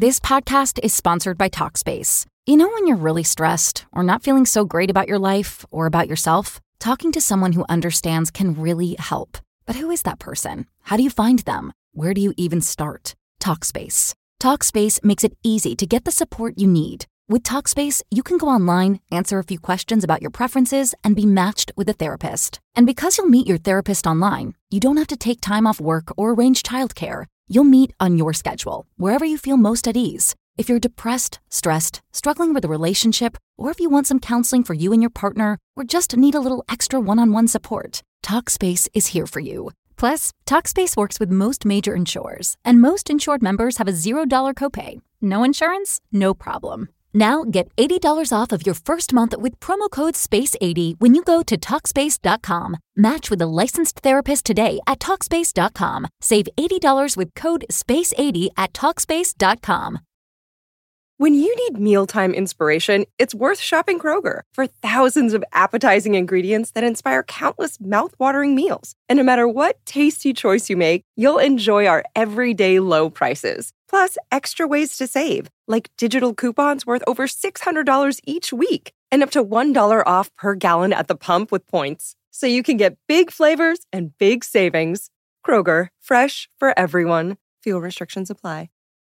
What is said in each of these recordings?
This podcast is sponsored by Talkspace. You know when you're really stressed or not feeling so great about your life or about yourself? Talking to someone who understands can really help. But who is that person? How do you find them? Where do you even start? Talkspace. Talkspace makes it easy to get the support you need. With Talkspace, you can go online, answer a few questions about your preferences, and be matched with a therapist. And because you'll meet your therapist online, you don't have to take time off work or arrange childcare. You'll meet on your schedule, wherever you feel most at ease. If you're depressed, stressed, struggling with a relationship, or if you want some counseling for you and your partner, or just need a little extra one-on-one support, Talkspace is here for you. Plus, Talkspace works with most major insurers, and most insured members have a $0 copay. No insurance? No problem. Now get $80 off of your first month with promo code SPACE80 when you go to Talkspace.com. Match with a licensed therapist today at Talkspace.com. Save $80 with code SPACE80 at Talkspace.com. When you need mealtime inspiration, it's worth shopping Kroger for thousands of appetizing ingredients that inspire countless mouthwatering meals. And no matter what tasty choice you make, you'll enjoy our everyday low prices. Plus, extra ways to save, like digital coupons worth over $600 each week and up to $1 off per gallon at the pump with points. So you can get big flavors and big savings. Kroger, fresh for everyone. Fuel restrictions apply.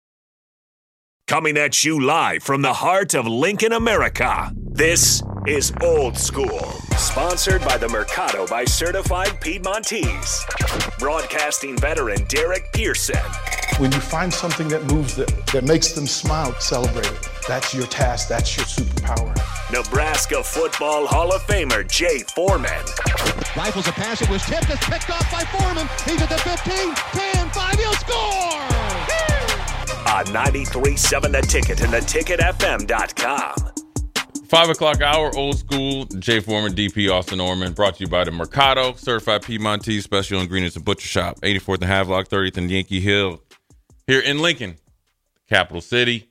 Coming at you live from the heart of Lincoln, America. This is Old School, sponsored by the Mercado by Certified Piedmontese. Broadcasting veteran Derek Pearson. When you find something that moves them, that makes them smile, celebrate it. That's your task. That's your superpower. Nebraska Football Hall of Famer Jay Foreman. Rifles a pass. It was tipped. It's picked off by Foreman. He's at the 15, 10, 5. He'll score! On 93.7 The Ticket and theticketfm.com. 5 o'clock hour, Old School, Jay Foreman, DP, Austin Orman, brought to you by the Mercado, Certified Piedmontese, Special Ingredients and Butcher Shop, 84th and Havelock, 30th and Yankee Hill, here in Lincoln, capital city.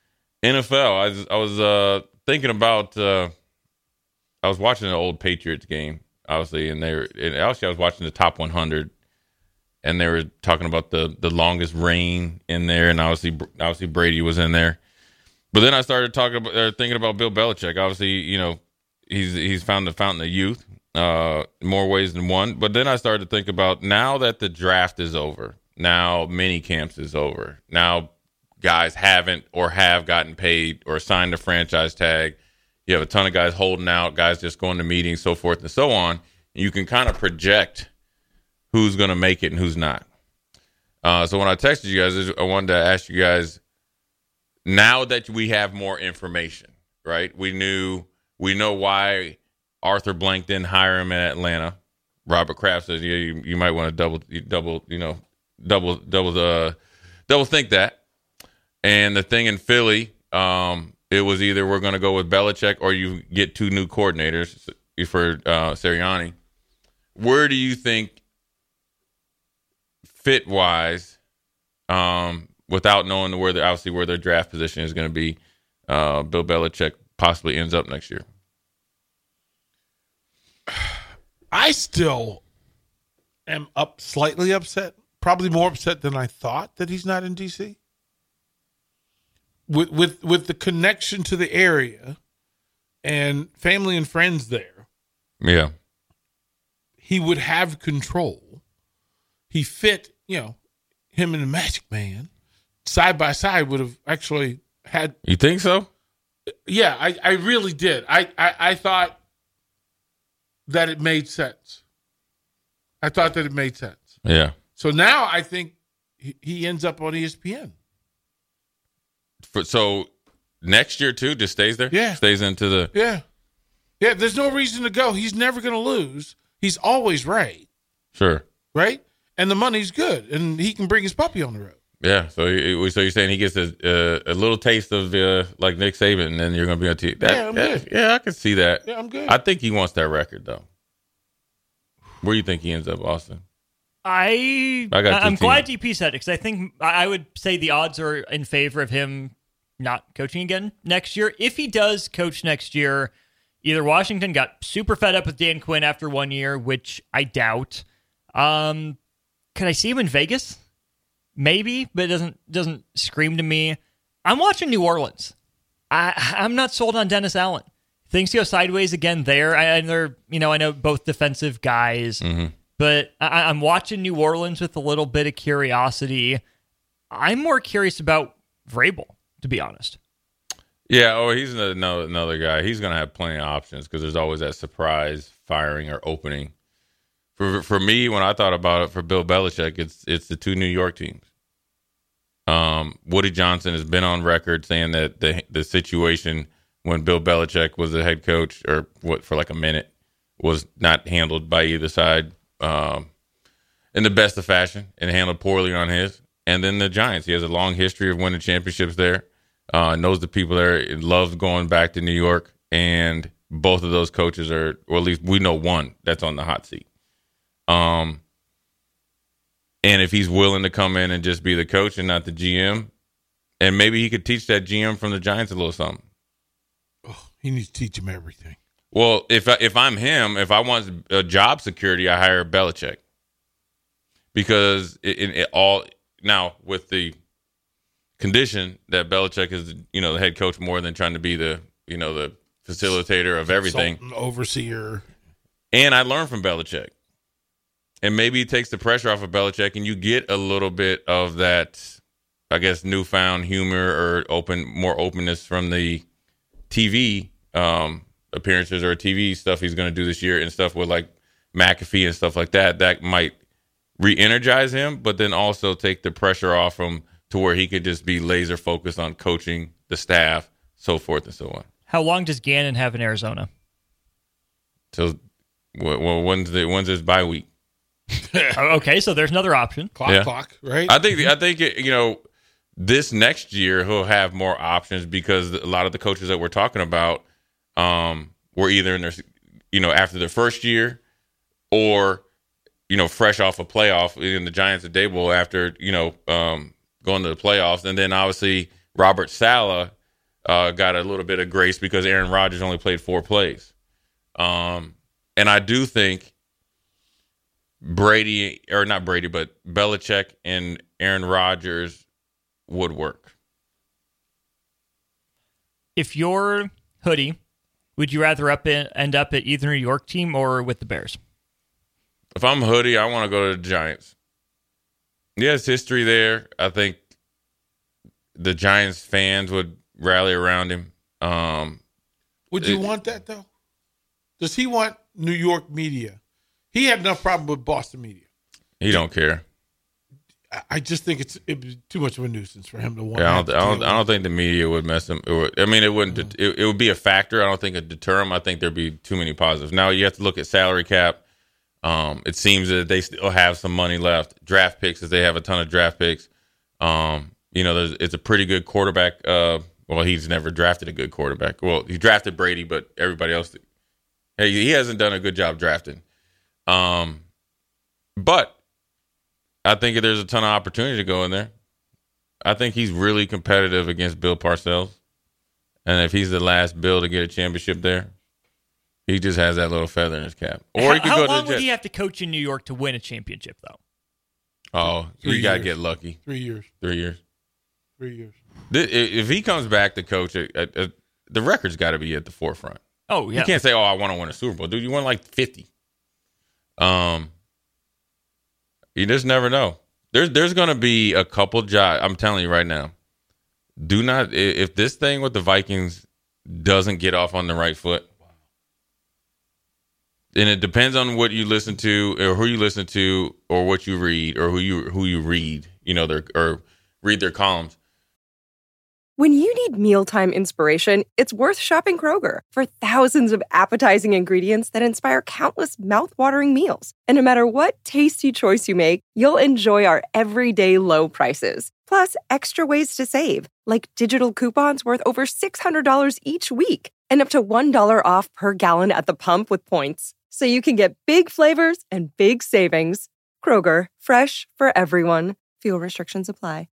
NFL, I was thinking about, I was watching an old Patriots game, obviously, and I was watching the top 100, and they were talking about the longest reign in there, and obviously Brady was in there. But then I started thinking about Bill Belichick. Obviously, you know, he's found the fountain of youth, more ways than one. But then I started to think about, now that the draft is over, now mini camps is over, now guys haven't or have gotten paid or signed a franchise tag. You have a ton of guys holding out, guys just going to meetings, so forth and so on. And you can kind of project who's going to make it and who's not. So when I texted you guys, I wanted to ask you guys, now that we have more information, right? We know why Arthur Blank didn't hire him in Atlanta. Robert Kraft says, yeah, you might want to double think that. And the thing in Philly, it was either we're going to go with Belichick or you get two new coordinators for Sirianni. Where do you think, fit-wise, without knowing where their draft position is going to be, Bill Belichick possibly ends up next year? I still am slightly upset, probably more upset than I thought that he's not in D.C. With the connection to the area and family and friends there. Yeah. He would have control. He fit, him and the Magic Man side by side would have actually had. You think so? Yeah, I really did. I thought that it made sense. Yeah. So now I think he ends up on ESPN. So next year too, just stays there? Yeah. Stays into the. Yeah. Yeah, there's no reason to go. He's never going to lose. He's always right. Sure. Right? And the money's good, and he can bring his puppy on the road. Yeah, so you're saying he gets a little taste of like Nick Saban, and then you're going to be on TV. Yeah, I'm good. Yeah, I can see that. Yeah, I'm good. I think he wants that record, though. Where do you think he ends up, Austin? I'm glad DP said it, because I think I would say the odds are in favor of him not coaching again next year. If he does coach next year, either Washington got super fed up with Dan Quinn after 1 year, which I doubt. Could I see him in Vegas? Maybe, but it doesn't scream to me. I'm watching New Orleans. I'm not sold on Dennis Allen. Things go sideways again there. I know both defensive guys, but I'm watching New Orleans with a little bit of curiosity. I'm more curious about Vrabel, to be honest. Yeah, he's another guy. He's going to have plenty of options because there's always that surprise firing or opening. For me, when I thought about it for Bill Belichick, it's the 2 New York teams. Woody Johnson has been on record saying that the situation when Bill Belichick was the head coach for like a minute was not handled by either side in the best of fashion and handled poorly on his. And then the Giants. He has a long history of winning championships there. Knows the people there. Loves going back to New York. And both of those coaches or at least we know one that's on the hot seat. And if he's willing to come in and just be the coach and not the GM, and maybe he could teach that GM from the Giants a little something. Oh, he needs to teach him everything. Well, if I'm him, if I want a job security, I hire Belichick. Because it all now with the condition that Belichick is, the head coach more than trying to be the facilitator of everything, overseer. And I learned from Belichick. And maybe it takes the pressure off of Belichick, and you get a little bit of that, I guess, newfound humor or more openness from the TV appearances or TV stuff he's going to do this year and stuff with like McAfee and stuff like that. That might re-energize him, but then also take the pressure off him to where he could just be laser focused on coaching the staff, so forth and so on. How long does Gannon have in Arizona? So, when's his bye week? Okay, so there's another option. Clock, right? I think this next year he'll have more options because a lot of the coaches that we're talking about were either in their, after their first year or, fresh off a playoff in the Giants at Daboll after, going to the playoffs. And then obviously Robert Saleh got a little bit of grace because Aaron Rodgers only played 4 plays. And I do think Belichick and Aaron Rodgers would work. If you're Hoodie, would you rather end up at either New York team or with the Bears? If I'm Hoodie, I want to go to the Giants. Yes, history there. I think the Giants fans would rally around him. Would you want that, though? Does he want New York media? He had enough problem with Boston media. He don't care. I just think it'd be too much of a nuisance for him to want. Yeah, I don't think the media would mess him. It wouldn't. It would be a factor. I don't think it'd deter him. I think there'd be too many positives. Now you have to look at salary cap. It seems that they still have some money left. Draft picks, as they have a ton of draft picks. It's a pretty good quarterback. He's never drafted a good quarterback. Well, he drafted Brady, but everybody else, he hasn't done a good job drafting. But I think there's a ton of opportunity to go in there. I think he's really competitive against Bill Parcells. And if he's the last Bill to get a championship there, he just has that little feather in his cap. Or he could go to the Jets. How long would he have to coach in New York to win a championship, though? Oh, you got to get lucky. 3 years. 3 years. 3 years. If he comes back to coach, the record's got to be at the forefront. Oh, yeah. You can't say, I want to win a Super Bowl. Dude, you won like 50. You just never know. There's going to be a couple jobs. I'm telling you right now. Do not, if this thing with the Vikings doesn't get off on the right foot, and it depends on what you listen to or who you listen to or what you read or who you read, or read their columns. When you need mealtime inspiration, it's worth shopping Kroger for thousands of appetizing ingredients that inspire countless mouthwatering meals. And no matter what tasty choice you make, you'll enjoy our everyday low prices. Plus, extra ways to save, like digital coupons worth over $600 each week and up to $1 off per gallon at the pump with points. So you can get big flavors and big savings. Kroger, fresh for everyone. Fuel restrictions apply.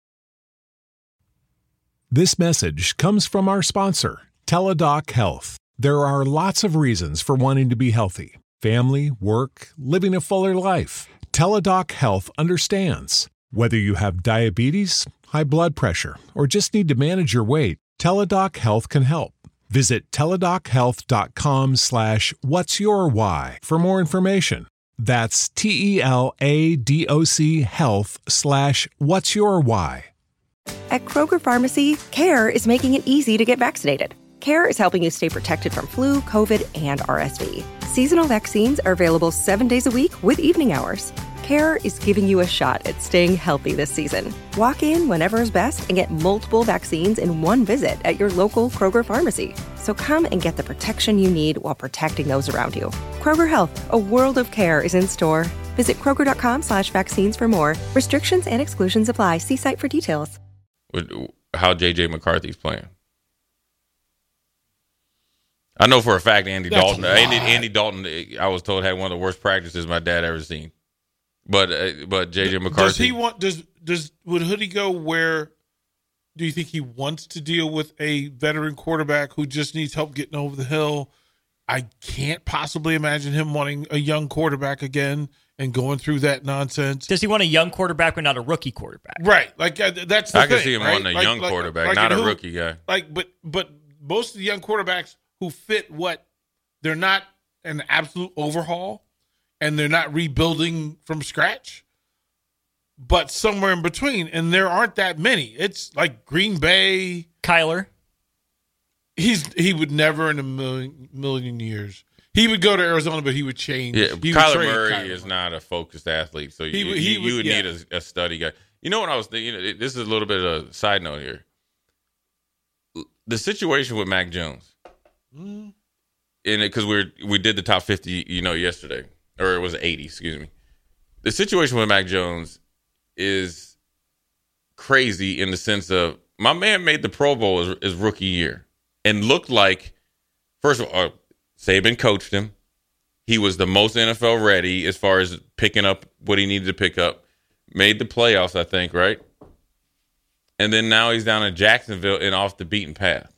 This message comes from our sponsor, Teladoc Health. There are lots of reasons for wanting to be healthy. Family, work, living a fuller life. Teladoc Health understands. Whether you have diabetes, high blood pressure, or just need to manage your weight, Teladoc Health can help. Visit teladochealth.com/what'syourwhy for more information. That's TELADOC health/what'syourwhy. At Kroger Pharmacy, CARE is making it easy to get vaccinated. CARE is helping you stay protected from flu, COVID, and RSV. Seasonal vaccines are available 7 days a week with evening hours. CARE is giving you a shot at staying healthy this season. Walk in whenever is best and get multiple vaccines in one visit at your local Kroger pharmacy. So come and get the protection you need while protecting those around you. Kroger Health, a world of care is in store. Visit Kroger.com/vaccines for more. Restrictions and exclusions apply. See site for details. How J.J. McCarthy's playing. I know for a fact Andy Dalton, I was told, had one of the worst practices my dad ever seen. But J.J. McCarthy. Would Hoodie go where do you think he wants to deal with a veteran quarterback who just needs help getting over the hill? I can't possibly imagine him wanting a young quarterback again and going through that nonsense. Does he want a young quarterback but not a rookie quarterback? Right. Like that's the thing. I can see him wanting a young quarterback, not a rookie guy. But most of the young quarterbacks who fit what they're not an absolute overhaul and they're not rebuilding from scratch, but somewhere in between. And there aren't that many. It's like Green Bay. Kyler. He would never in a million years. He would go to Arizona, but he would change. Yeah, Kyler Murray is not a focused athlete, so you would need a study guy. You know what I was thinking? This is a little bit of a side note here. The situation with Mac Jones, in it because we did the top 50, yesterday, or it was 80, excuse me. The situation with Mac Jones is crazy in the sense of my man made the Pro Bowl his rookie year and looked like, first of all, Saban coached him. He was the most NFL ready as far as picking up what he needed to pick up. Made the playoffs, I think, right? And then now he's down in Jacksonville and off the beaten path.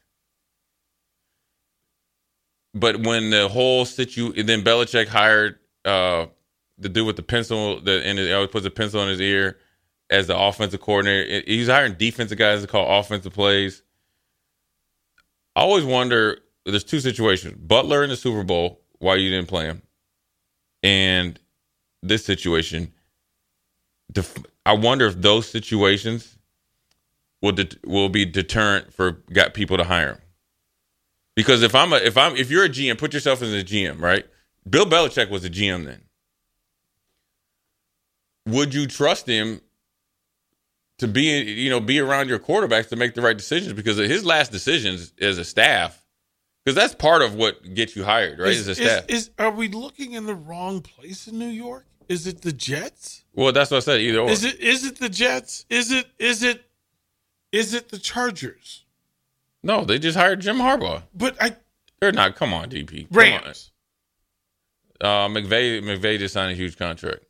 But when the whole then Belichick hired the dude with the pencil, he always puts a pencil in his ear as the offensive coordinator. He's hiring defensive guys to call offensive plays. I always wonder, there's two situations. Butler in the Super Bowl, why you didn't play him, and this situation. I wonder if those situations will be deterrent for people to hire him. Because if you're a GM, put yourself as a GM, right? Bill Belichick was a GM then. Would you trust him to be around your quarterbacks to make the right decisions? Because of his last decisions as a staff, because that's part of what gets you hired, right? As a staff. Are we looking in the wrong place in New York? Is it the Jets? Well, that's what I said. Either or. Is it the Jets? Is it the Chargers? No, they just hired Jim Harbaugh. But they're not. Come on, DP. Rams. McVay just signed a huge contract.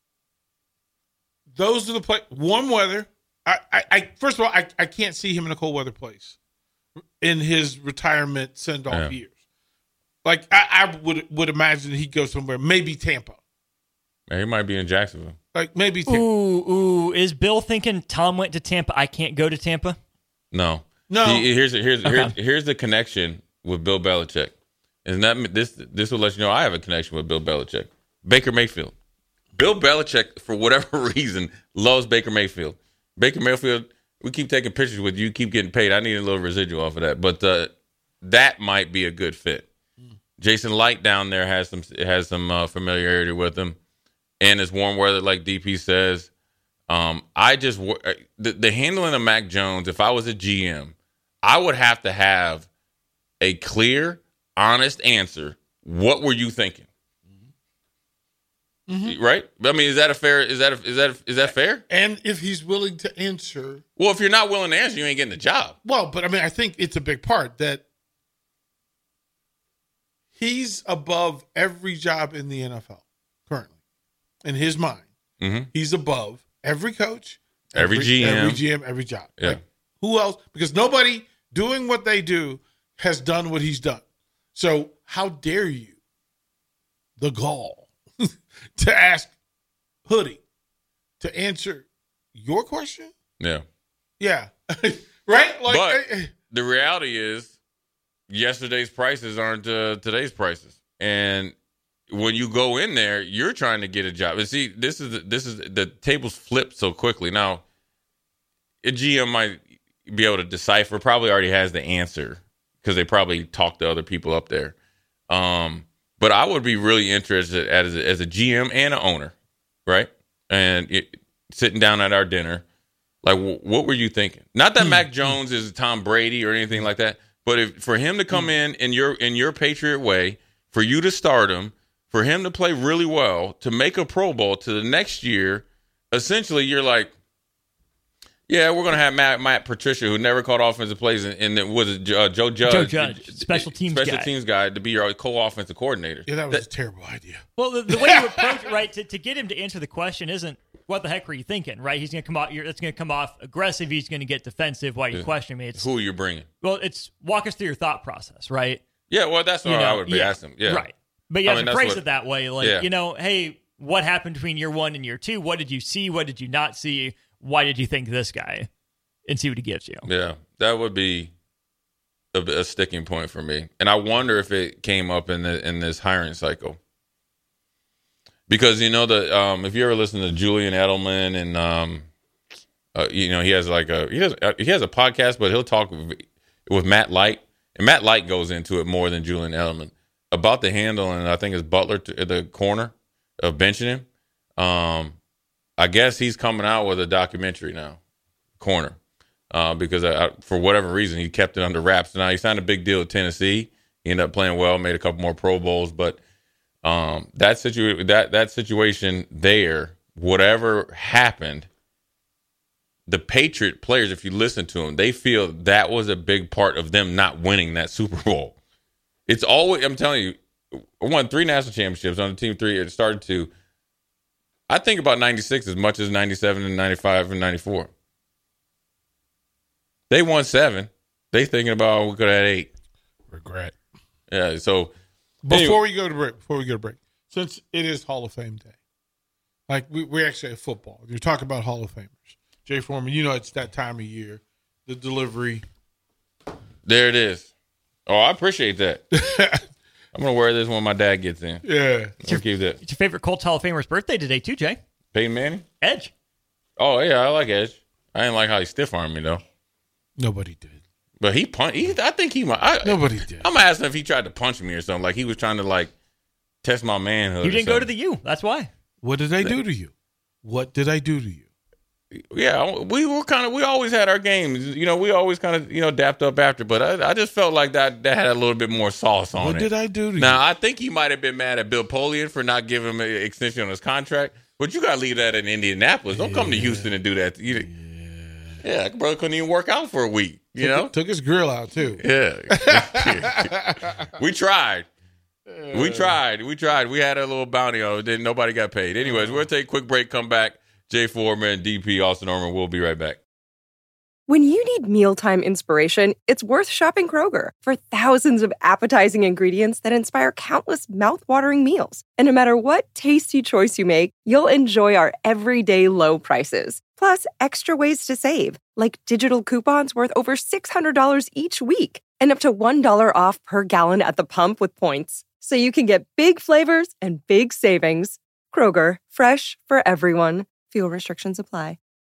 Those are the play. Warm weather. First of all, I can't see him in a cold weather place in his retirement send-off years. Like I would imagine he'd go somewhere, maybe Tampa. He might be in Jacksonville. Like maybe Tampa. Ooh. Is Bill thinking Tom went to Tampa, I can't go to Tampa? No. Here's the connection with Bill Belichick. And this will let you know I have a connection with Bill Belichick. Baker Mayfield. Bill Belichick, for whatever reason, loves Baker Mayfield. Baker Mayfield, we keep taking pictures with you, keep getting paid. I need a little residual off of that. But that might be a good fit. Jason Light down there has some familiarity with him. And it's warm weather, like DP says. The handling of Mac Jones, if I was a GM, I would have to have a clear, honest answer. What were you thinking? Mm-hmm. Right? I mean, is that fair? And if he's willing to answer. Well, if you're not willing to answer, you ain't getting the job. Well, but I mean, I think it's a big part that he's above every job in the NFL currently. In his mind, He's above every coach, every GM, every job. Yeah. Like, who else? Because nobody doing what they do has done what he's done. So how dare you, the gall, to ask Hoodie to answer your question? Yeah. Yeah. Right? Like, but the reality is yesterday's prices aren't today's prices. And when you go in there, you're trying to get a job. And see, this is the tables flip so quickly. Now, a GM might be able to decipher, probably already has the answer because they probably talked to other people up there. But I would be really interested as a GM and an owner, right? And sitting down at our dinner, like, what were you thinking? Not that Mac Jones is Tom Brady or anything like that, but for him to come in your Patriot way, for you to start him, for him to play really well, to make a Pro Bowl to the next year, essentially you're like, yeah, we're going to have Matt Patricia, who never called offensive plays, and it was Joe Judge. Joe Judge, special teams guy, to be your co-offensive coordinator. Yeah, that was a terrible idea. Well, the way you approach it, right, to get him to answer the question isn't, what the heck were you thinking, right? He's going to come out, it's going to come off aggressive. He's going to get defensive while you question me. It's, who are you bringing? Well, it's walk us through your thought process, right? Yeah, well, that's what I would be asking. Yeah. Right. But you have to phrase it that way. Like, hey, what happened between year one and year two? What did you see? What did you not see? Why did you think this guy? And see what he gives you. Yeah, that would be a sticking point for me. And I wonder if it came up in this hiring cycle. Because, if you ever listen to Julian Edelman and, he has he has a podcast, but he'll talk with Matt Light. And Matt Light goes into it more than Julian Edelman about the handle. And I think it's Butler at the corner of benching him. I guess he's coming out with a documentary now, corner. Because for whatever reason, he kept it under wraps. Now, he signed a big deal with Tennessee. He ended up playing well, made a couple more Pro Bowls. But that situation there, whatever happened, the Patriot players, if you listen to them, they feel that was a big part of them not winning that Super Bowl. It's always, I'm telling you, I won 3 national championships on the team 3. It started to, I think about 96 as much as 97 and 95 and 94. They won 7. They thinking about we could have had 8. Regret. Yeah. So before we go to break, since it is Hall of Fame day, like we actually have football. You're talking about Hall of Famers. Jay Foreman, it's that time of year. The delivery. There it is. Oh, I appreciate that. I'm gonna wear this when my dad gets in. Yeah. It's your favorite Colts Hall of Famer's birthday today too, Jay. Peyton Manning? Edge. Oh yeah, I like Edge. I didn't like how he stiff armed me though. Nobody did. But he punched. I think he might. Nobody did. I'm asking if he tried to punch me or something. Like he was trying to test my manhood. You didn't go to the U. That's why. What did I do to you? What did I do to you? Yeah, we always had our games. We always kind of, dapped up after. But I just felt like that had a little bit more sauce on it. What did I do to you? Now, I think he might have been mad at Bill Polian for not giving him an extension on his contract. But you got to leave that in Indianapolis. Don't come to Houston and do that. Yeah, brother couldn't even work out for a week. Took his grill out too. Yeah, we tried. We tried. We had a little bounty on it. Then nobody got paid. Anyways, we'll take a quick break. Come back. Jay Foreman, DP, Austin Norman. We'll be right back. When you need mealtime inspiration, it's worth shopping Kroger for thousands of appetizing ingredients that inspire countless mouth-watering meals. And no matter what tasty choice you make, you'll enjoy our everyday low prices. Plus, extra ways to save, like digital coupons worth over $600 each week and up to $1 off per gallon at the pump with points. So you can get big flavors and big savings. Kroger, fresh for everyone. Fuel restrictions apply.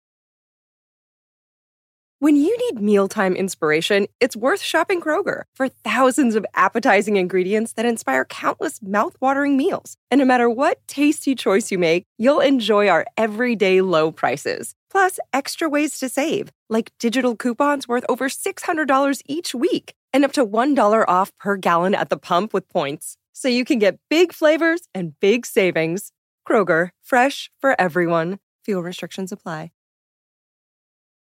When you need mealtime inspiration, it's worth shopping Kroger for thousands of appetizing ingredients that inspire countless mouth-watering meals. And no matter what tasty choice you make, you'll enjoy our everyday low prices. Plus, extra ways to save, like digital coupons worth over $600 each week and up to $1 off per gallon at the pump with points. So you can get big flavors and big savings. Kroger, fresh for everyone. Fuel restrictions apply.